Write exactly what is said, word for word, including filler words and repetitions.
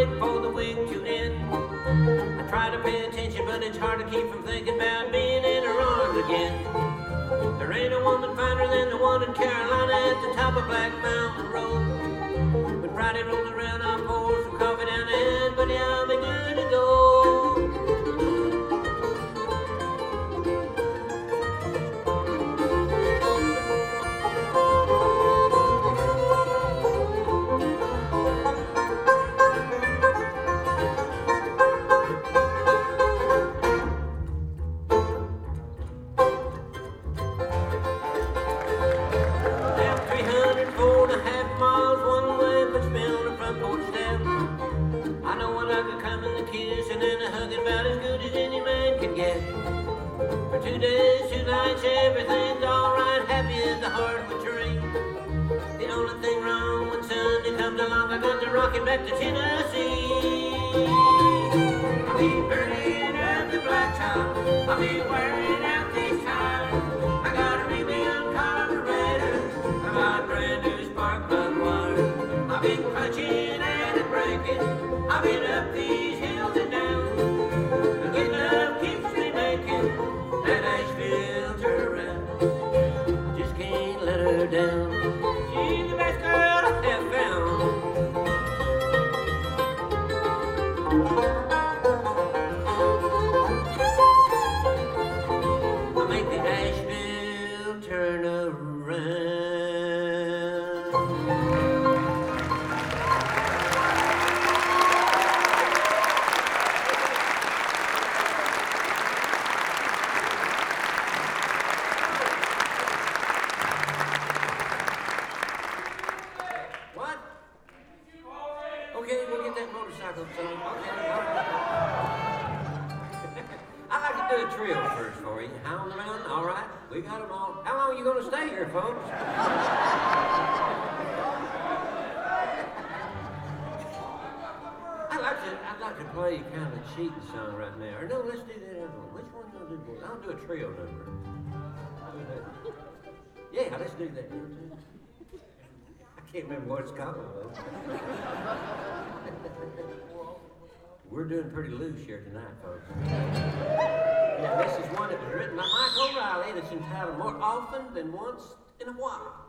waiting for the week to end. I try to pay attention, but it's hard to keep from thinking about being in her arms again. There ain't a woman finer than the one in Carolina at the top of Black Mountain Road. When Friday rolls around, I'll pour some coffee down the hand, but yeah, I'll be good to go. Two days, two nights, everything's alright, happy as the heart of a tree. The only thing wrong when Sunday comes along, I got to rock it back to Tennessee. I'll be burning up the blacktop, I'll be wearing out these tires. I got a rebuilt carburetor, I got brand new spark plug wire. I've been clutching and a breaking, I've been up these hills and down. The good love keeps me making that Asheville turnaround. I just can't let her down. She's the best girl I have found. I make the Asheville turn around. Okay, we'll get that motorcycle son. Okay, I like to do a trio first for you. Hound around, all right. We got them all. How long are you going to stay here, folks? I'd like to, I'd like to play kind of a cheating song right now. Or no, let's do that other one. Which one you going to do? I'll do a trio number. Yeah, let's do that. I can't remember what it's called, though. We're doing pretty loose here tonight, folks. Yeah, this is one that was written by Mike O'Reilly that's entitled More Often Than Once in a While.